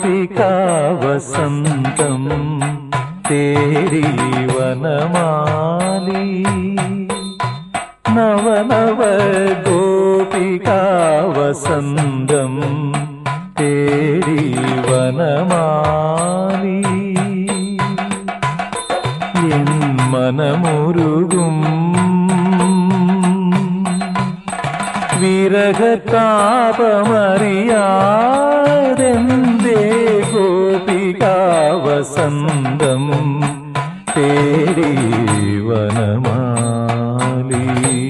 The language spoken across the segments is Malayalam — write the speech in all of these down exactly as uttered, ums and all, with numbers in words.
गोपिका वसंतम तेरी वनमाली नव नव गोपिका वसंतम तेरी वनमाली എൻ മനമുരുകും വിരഹതാപമറിയാതെന്തേ ഗോപികാ വസന്തം തേരി വനമാലി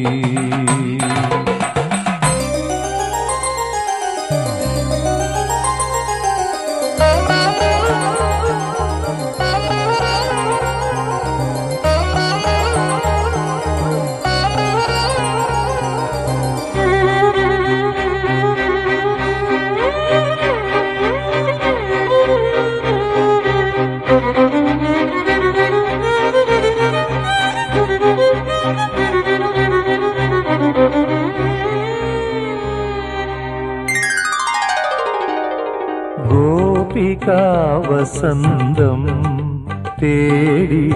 गोपिका वसंतम तेरी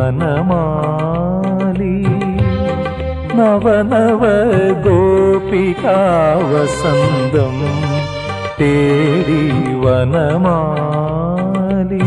वनमाली नव नव गोपिका वसंतम तेरी वनमाली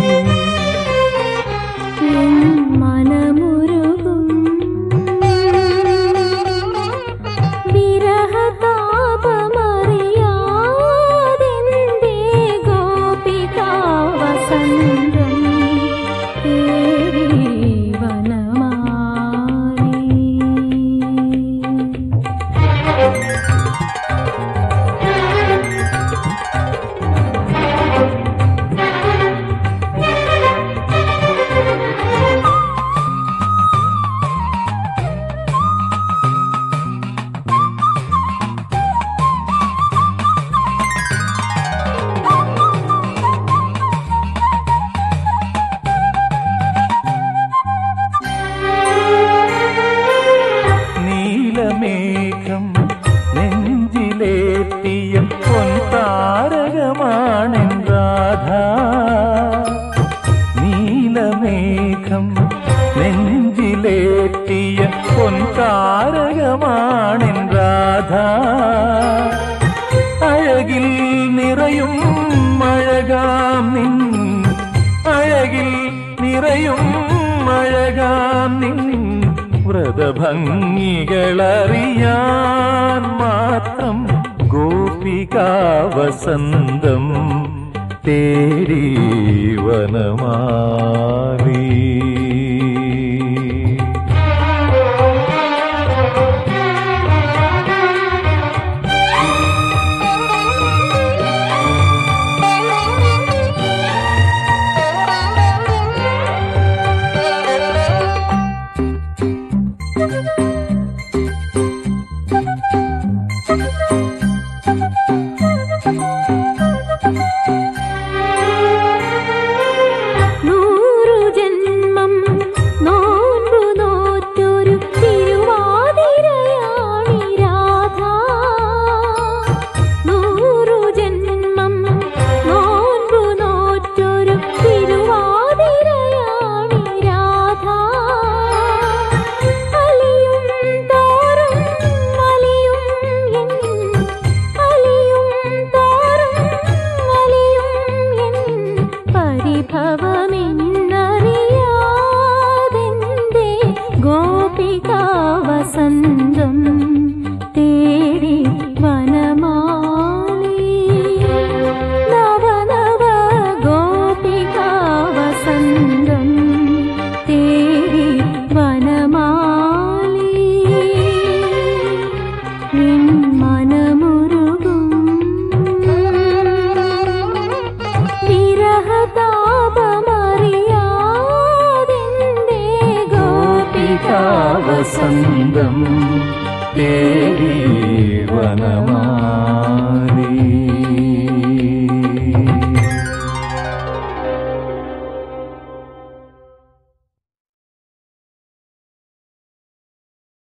മേഘം നെഞ്ചിലേറ്റിയ പൊൻതാരകമാണെൻ രാധ നീലമേഘം നെഞ്ചിലേറ്റിയ പൊൻതാരകമാണെൻ രാധ അഴകിൽ നിറയും അഴകാം നിൻ അഴകിൽ നിറയും അഴകാം നിൻ വ്രതഭംഗികളറിയാൻ മാത്രം ഗോപികാ വസന്തം തേരി വനമാലി गोपिका वसंतम तेरी वनमाली नव नव गोपिका वसंतम तेरी वनमाली निन मनमुरुगुम विरहतापमरियादेन्दे गोपिका वसंतम तेरी वनमाली।